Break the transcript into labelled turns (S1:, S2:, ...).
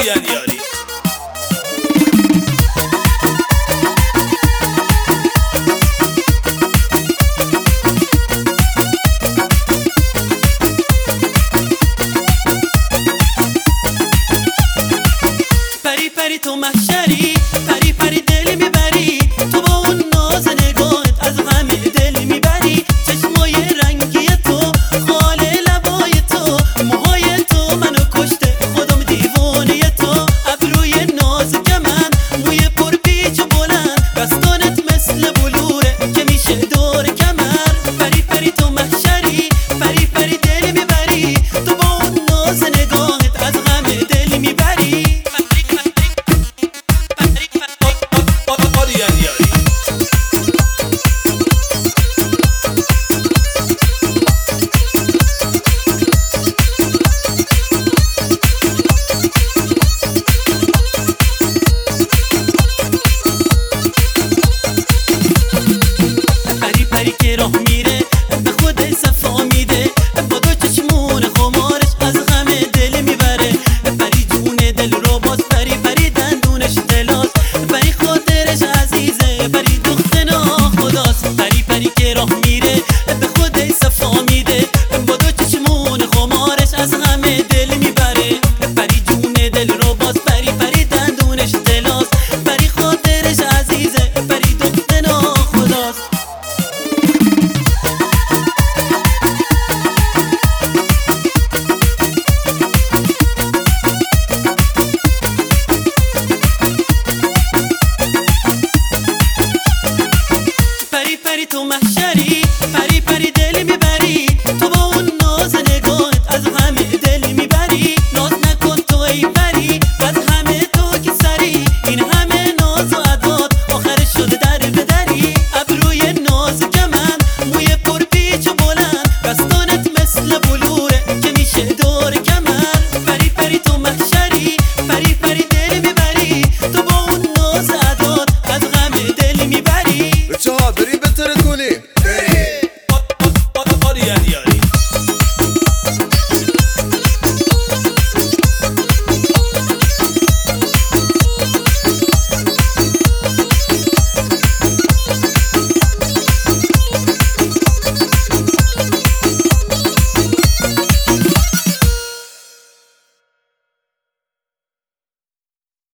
S1: آریان یاری.
S2: پری پری تو محشری، پری پری دل میبری، تو با اون ناز نگاهت از همه دل میبری. چشمای رنگی تو، خال لبای تو، موهای تو منو کشته، خودم دیوانه تو. ابروی نازک من، موی پر پیچ و بلند، دستانت مثل بلوره که میشه دور کمر. پری پری تو محشری، پری پری دل میبری، تو با اون ناز نگاهت از همه دل میبری.
S1: آریان یاری.
S2: پری پری که راه میره به خود صفا میده، با دو چشمون خمارش از غم دل میبره. پری جون دل رو باز، پری پری دندونش دلاز، پری خاطرش عزیزه، پری دخت ناخداست. پری پری که راه میره به خود صفا میده، با دو چشمون خمارش از غم دل میبره. پری جون دل رو باز